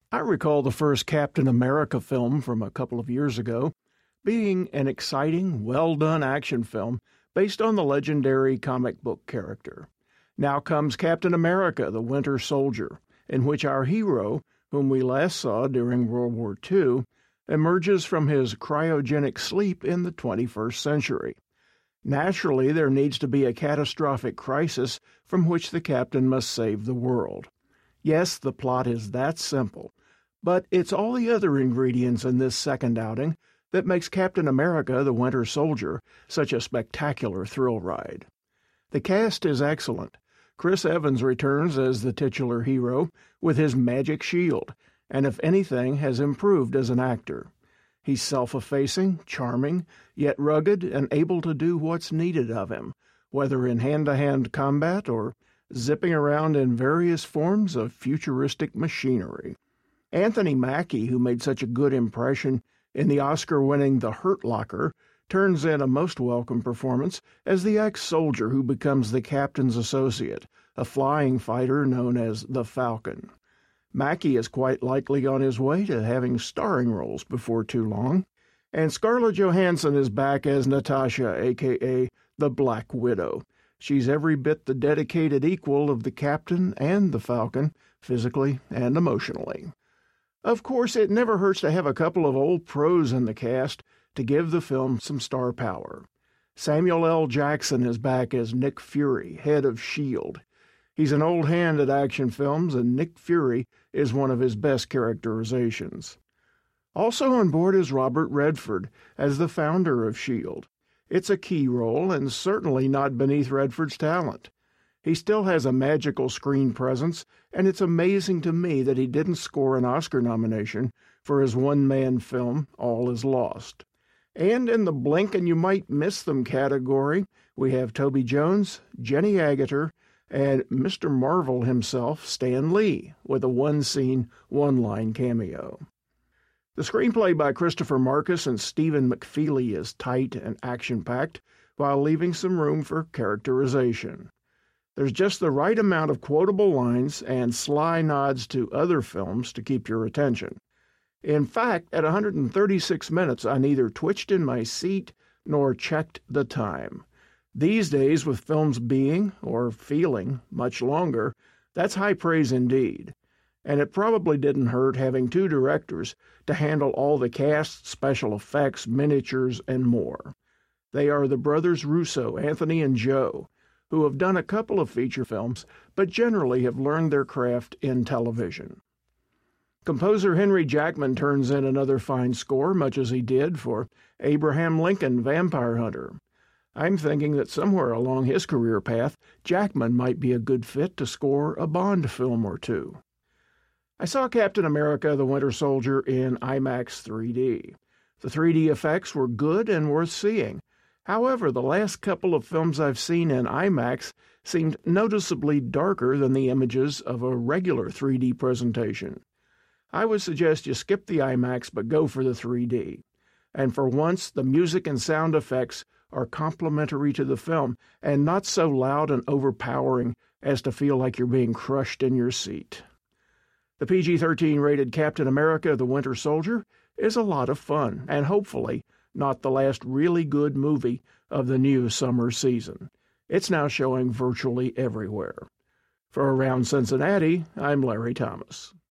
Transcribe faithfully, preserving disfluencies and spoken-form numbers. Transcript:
I recall the first Captain America film from a couple of years ago being an exciting, well-done action film based on the legendary comic book character. Now comes Captain America, the Winter Soldier, in which our hero, whom we last saw during World War Two, emerges from his cryogenic sleep in the twenty-first century. Naturally, there needs to be a catastrophic crisis from which the captain must save the world. Yes, the plot is that simple, but it's all the other ingredients in this second outing that makes Captain America, the Winter Soldier, such a spectacular thrill ride. The cast is excellent. Chris Evans returns as the titular hero with his magic shield, and if anything, has improved as an actor. He's self-effacing, charming, yet rugged and able to do what's needed of him, whether in hand-to-hand combat or zipping around in various forms of futuristic machinery. Anthony Mackie, who made such a good impression in the Oscar-winning The Hurt Locker, turns in a most welcome performance as the ex-soldier who becomes the captain's associate, a flying fighter known as the Falcon. Mackie is quite likely on his way to having starring roles before too long, and Scarlett Johansson is back as Natasha, aka the Black Widow. She's every bit the dedicated equal of the captain and the Falcon, physically and emotionally. Of course, it never hurts to have a couple of old pros in the cast to give the film some star power. Samuel L. Jackson is back as Nick Fury, head of S H I E L D. He's an old hand at action films, and Nick Fury is one of his best characterizations. Also on board is Robert Redford as the founder of S H I E L D. It's a key role, and certainly not beneath Redford's talent. He still has a magical screen presence, and it's amazing to me that he didn't score an Oscar nomination for his one-man film, All Is Lost. And in the blink and you might miss them category, we have Toby Jones, Jenny Agutter, and Mister Marvel himself, Stan Lee, with a one-scene, one-line cameo. The screenplay by Christopher Marcus and Stephen McFeely is tight and action-packed, while leaving some room for characterization. There's just the right amount of quotable lines and sly nods to other films to keep your attention. In fact, at one hundred thirty-six minutes, I neither twitched in my seat nor checked the time. These days, with films being, or feeling, much longer, that's high praise indeed. And it probably didn't hurt having two directors to handle all the cast, special effects, miniatures, and more. They are the brothers Russo, Anthony and Joe, who have done a couple of feature films, but generally have learned their craft in television. Composer Henry Jackman turns in another fine score, much as he did for Abraham Lincoln, Vampire Hunter. I'm thinking that somewhere along his career path, Jackman might be a good fit to score a Bond film or two. I saw Captain America, the Winter Soldier in IMAX three D. The three D effects were good and worth seeing. However, the last couple of films I've seen in IMAX seemed noticeably darker than the images of a regular three D presentation. I would suggest you skip the IMAX but go for the three D. And for once, the music and sound effects are complementary to the film and not so loud and overpowering as to feel like you're being crushed in your seat. The P G thirteen rated Captain America, the Winter Soldier is a lot of fun, and hopefully not the last really good movie of the new summer season. It's now showing virtually everywhere. For Around Cincinnati, I'm Larry Thomas.